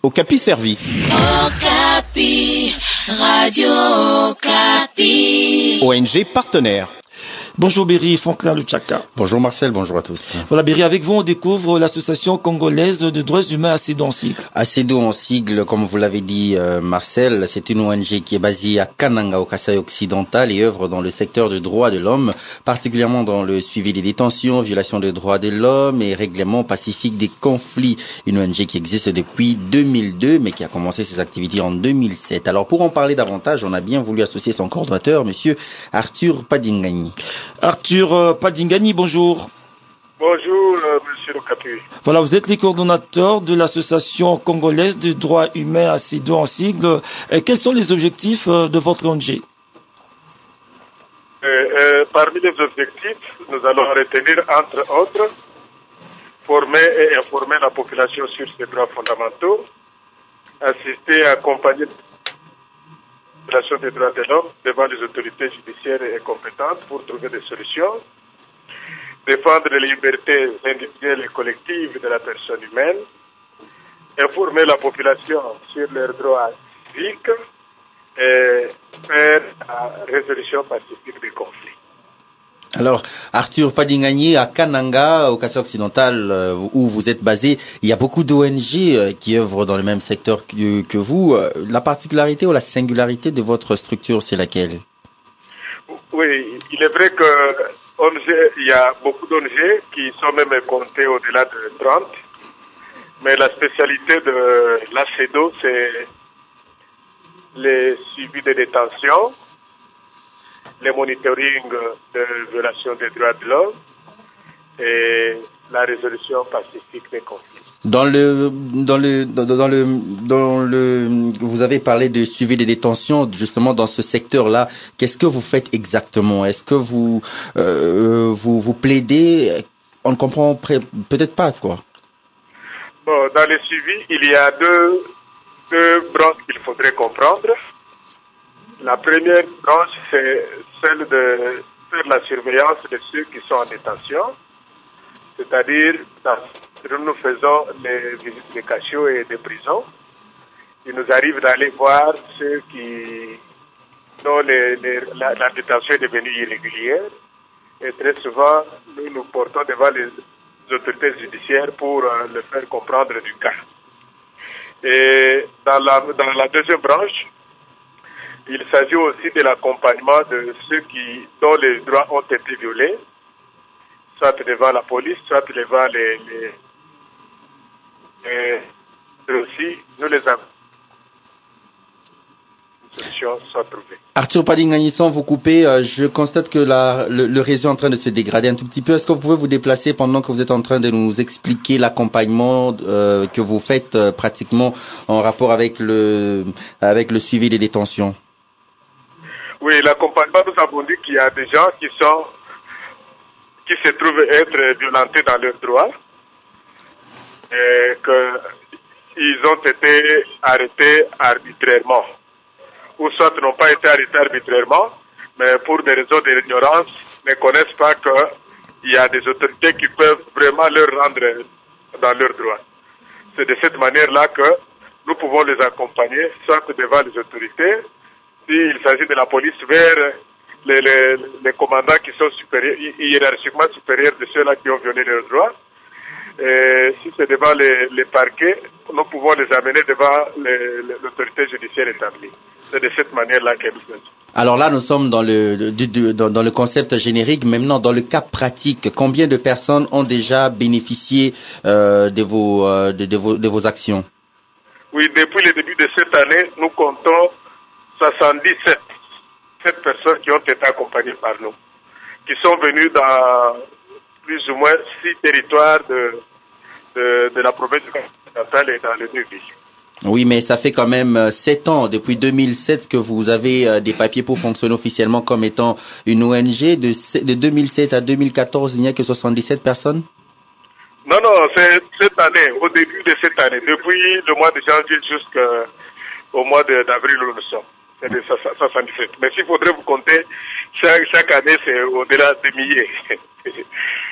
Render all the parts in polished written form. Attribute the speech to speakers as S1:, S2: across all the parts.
S1: Okapi servi.
S2: Okapi, Radio Okapi.
S1: ONG partenaire.
S3: Bonjour Berry, Franklin Luchaka.
S4: Bonjour Marcel, bonjour à tous.
S3: Voilà Berry, avec vous on découvre l'association congolaise de droits humains ACEDO en sigle.
S4: ACEDO en sigle, comme vous l'avez dit Marcel, c'est une ONG qui est basée à Kananga au Kasaï occidental et œuvre dans le secteur des droits de l'homme, particulièrement dans le suivi des détentions, violation des droits de l'homme et règlement pacifique des conflits. Une ONG qui existe depuis 2002 mais qui a commencé ses activités en 2007. Alors pour en parler davantage, on a bien voulu associer son coordonnateur, monsieur Arthur Padingani.
S3: Arthur Padingani, bonjour.
S5: Bonjour, monsieur Okapi.
S3: Voilà, vous êtes le coordonnateur de l'association congolaise de droits humains ACEDO en sigle. Quels sont les objectifs de votre ONG?
S5: Parmi les objectifs, nous allons retenir, entre autres, former et informer la population sur ses droits fondamentaux, assister et accompagner la population des droits de l'homme devant les autorités judiciaires et compétentes pour trouver des solutions, défendre les libertés individuelles et collectives de la personne humaine, informer la population sur leurs droits civiques et faire la résolution pacifique des conflits.
S4: Alors, Arthur Padingani, à Kananga, au Kasaï occidental, où vous êtes basé, il y a beaucoup d'ONG qui œuvrent dans le même secteur que vous. La particularité ou la singularité de votre structure, c'est laquelle?
S5: Oui, il est vrai il y a beaucoup d'ONG qui sont même comptées au-delà de 30, mais la spécialité de l'ACEDO, c'est les suivis de détention, le monitoring de violation des droits de l'homme et la résolution pacifique des conflits.
S4: Vous avez parlé de suivi des détentions, justement dans ce secteur-là. Qu'est-ce que vous faites exactement? Est-ce que vous plaidez? On ne comprend peut-être pas, quoi.
S5: Bon, dans les suivis, il y a deux branches qu'il faudrait comprendre. La première branche, c'est celle de faire la surveillance de ceux qui sont en détention, c'est-à-dire nous faisons les visites de cachots et de prisons. Il nous arrive d'aller voir ceux dont la détention est devenue irrégulière et très souvent nous nous portons devant les autorités judiciaires pour le faire comprendre du cas. Et dans la deuxième branche, il s'agit aussi de l'accompagnement de ceux dont les droits ont été violés, soit devant la police, soit devant aussi, nous les avons. Une solution soit trouvée.
S4: Arthur Padingani, sans vous couper, je constate que le réseau est en train de se dégrader un tout petit peu. Est-ce que vous pouvez vous déplacer pendant que vous êtes en train de nous expliquer l'accompagnement que vous faites pratiquement en rapport avec le suivi des détentions?
S5: Oui, l'accompagnement, nous avons dit qu'il y a des gens qui se trouvent être violentés dans leurs droits et qu'ils ont été arrêtés arbitrairement. Ou soit n'ont pas été arrêtés arbitrairement, mais pour des raisons d'ignorance, ne connaissent pas qu'il y a des autorités qui peuvent vraiment leur rendre dans leurs droits. C'est de cette manière-là que nous pouvons les accompagner, soit devant les autorités, s'il s'agit de la police, vers les commandants qui sont hiérarchiquement supérieurs de ceux-là qui ont violé leurs droits. Et si c'est devant les parquets, nous pouvons les amener devant l'autorité judiciaire établie. C'est de cette manière-là que nous faisons.
S4: Alors là, nous sommes dans le concept générique. Maintenant, dans le cas pratique, combien de personnes ont déjà bénéficié de vos actions?
S5: Oui, depuis le début de cette année, nous comptons 77 personnes qui ont été accompagnées par nous, qui sont venues dans plus ou moins 6 territoires de la province du Kasaï et dans les 2 villes.
S4: Oui, mais ça fait quand même 7 ans, depuis 2007, que vous avez des papiers pour fonctionner officiellement comme étant une ONG. De 2007 à 2014, il n'y a que 77 personnes?
S5: Non, c'est cette année, au début de cette année, depuis le mois de janvier jusqu'au mois d'avril où nous sommes. C'est de 77. Mais s'il faudrait vous compter, chaque année, c'est au-delà de milliers.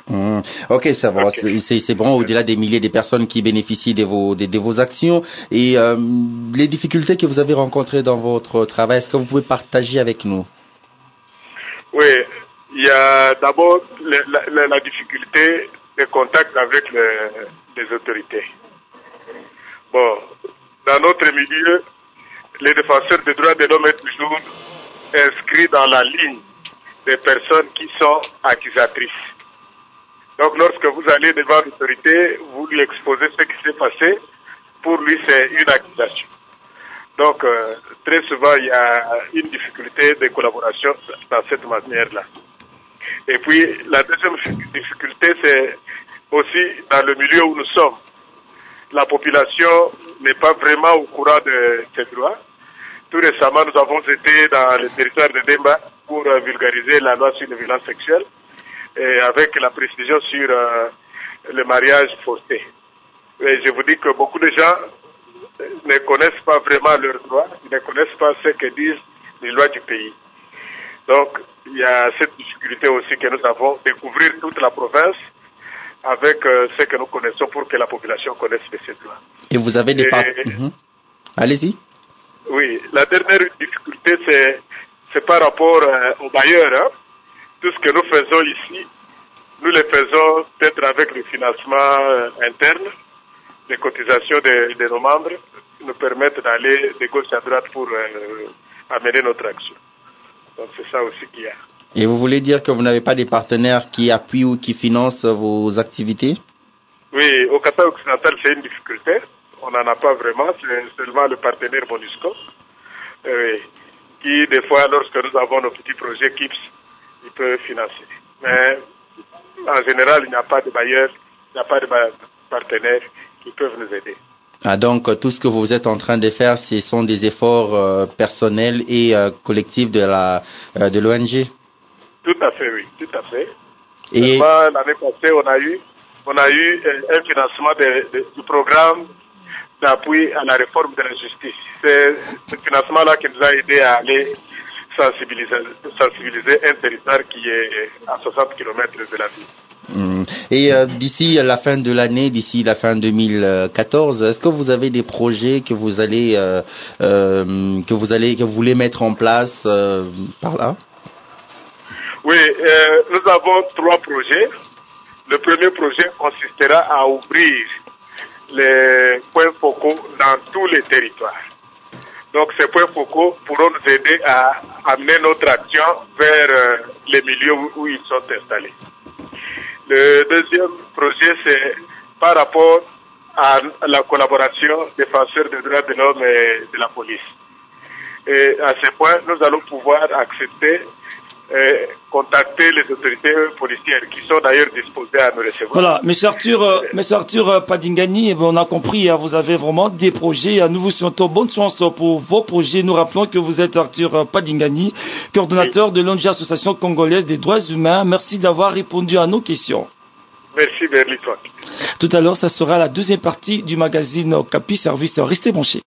S4: Ok, ça va.
S5: Ok.
S4: C'est bon, au-delà des milliers de personnes qui bénéficient de vos actions et les difficultés que vous avez rencontrées dans votre travail, est-ce que vous pouvez partager avec nous?
S5: Oui, il y a d'abord la difficulté de contact avec les autorités. Bon, dans notre milieu, les défenseurs des droits de l'homme sont toujours inscrits dans la ligne des personnes qui sont accusatrices. Donc, lorsque vous allez devant l'autorité, vous lui exposez ce qui s'est passé. Pour lui, c'est une accusation. Donc, très souvent, il y a une difficulté de collaboration dans cette manière-là. Et puis, la deuxième difficulté, c'est aussi dans le milieu où nous sommes. La population n'est pas vraiment au courant de ses droits. Tout récemment, nous avons été dans le territoire de Demba pour vulgariser la loi sur les violences sexuelles et avec la précision sur le mariage forcé. Et je vous dis que beaucoup de gens ne connaissent pas vraiment leurs droits, ils ne connaissent pas ce que disent les lois du pays. Donc, il y a cette difficulté aussi que nous avons, découvrir toute la province avec ce que nous connaissons pour que la population connaisse ces droits.
S4: Et vous avez des Allez-y.
S5: Oui, la dernière difficulté, c'est par rapport aux bailleurs. Hein. Tout ce que nous faisons ici, nous le faisons peut-être avec le financement interne, les cotisations de nos membres nous permettent d'aller de gauche à droite pour amener notre action. Donc c'est ça aussi qu'il y a.
S4: Et vous voulez dire que vous n'avez pas des partenaires qui appuient ou qui financent vos activités?
S5: Oui, au Qatar occidental, c'est une difficulté. On n'en a pas vraiment, c'est seulement le partenaire MONUSCO, qui des fois, lorsque nous avons nos petits projets KIPS, il peut financer. Mais en général, il n'y a pas de bailleurs, il n'y a pas de partenaires qui peuvent nous aider.
S4: Ah, donc tout ce que vous êtes en train de faire, ce sont des efforts personnels et collectifs de l'ONG?
S5: Tout à fait, oui, tout à fait.
S4: Et
S5: l'année passée, on a eu un financement du programme d'appui à la réforme de la justice. C'est ce financement-là qui nous a aidé à aller sensibiliser un territoire qui est à 60 km de la ville.
S4: Et d'ici la fin de l'année, d'ici la fin 2014, est-ce que vous avez des projets que vous voulez mettre en place par là?
S5: Oui, nous avons 3 projets. Le premier projet consistera à ouvrir les points focaux dans tous les territoires. Donc ces points focaux pourront nous aider à amener notre action vers les milieux où ils sont installés. Le deuxième projet, c'est par rapport à la collaboration défenseurs des droits de l'homme et de la police. Et à ce point, nous allons pouvoir accepter contacter les autorités policières qui sont d'ailleurs disposées à nous recevoir.
S3: Voilà, M. Arthur Padingani, on a compris, hein, vous avez vraiment des projets. Nous vous souhaitons bonne chance pour vos projets. Nous rappelons que vous êtes Arthur Padingani, coordonnateur de l'ONG Association Congolaise des Droits Humains. Merci d'avoir répondu à nos questions.
S5: Merci, Berlitouak.
S3: Tout à l'heure, ça sera la deuxième partie du magazine Okapi Service. Restez branchés.